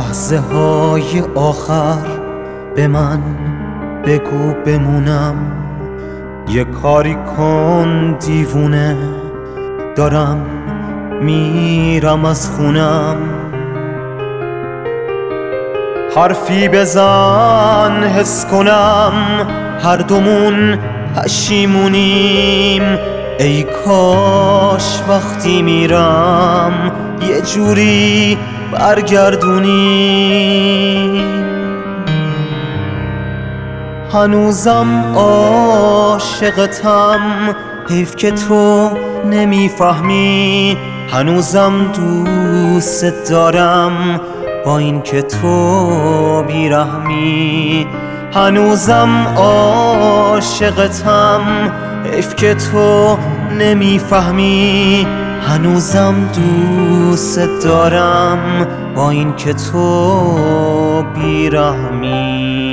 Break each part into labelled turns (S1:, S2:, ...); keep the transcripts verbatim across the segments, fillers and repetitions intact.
S1: لحظه های آخر به من بگو بمونم، یه کاری کن دیوونه، دارم میرم از خونم. حرفی بزن حس کنم هر دومون پشیمونیم، ای کاش وقتی میرم یه جوری برگردونیم. هنوزم عاشقتم، حیف که تو نمیفهمی، هنوزم دوست دارم با این که تو بیرحمی. هنوزم عاشقتم، حیف که تو نمیفهمی، هنوزم دوست دارم با این که تو بیرحمی.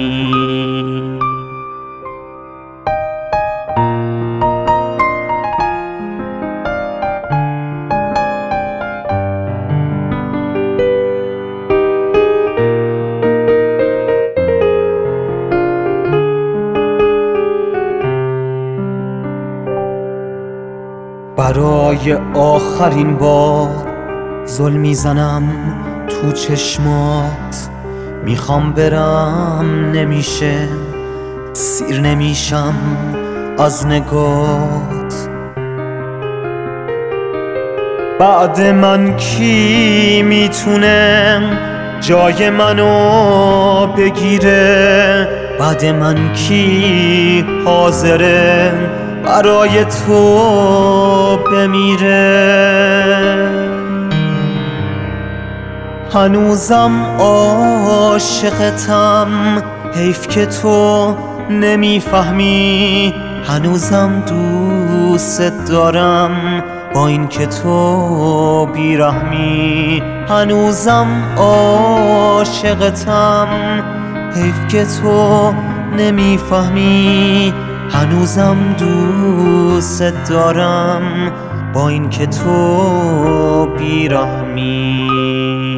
S1: برای آخرین بار زل میزنم تو چشمات، میخوام برم نمیشه، سیر نمیشم از نگات. بعد من کی میتونه جای منو بگیره؟ بعد من کی حاضره برای تو بمیره؟ هنوزم عاشقتم، حیف که تو نمیفهمی، هنوزم دوست دارم با این که تو بیرحمی. هنوزم عاشقتم، حیف که تو نمیفهمی، هنوزم دوست دارم با این که تو بیرحمی.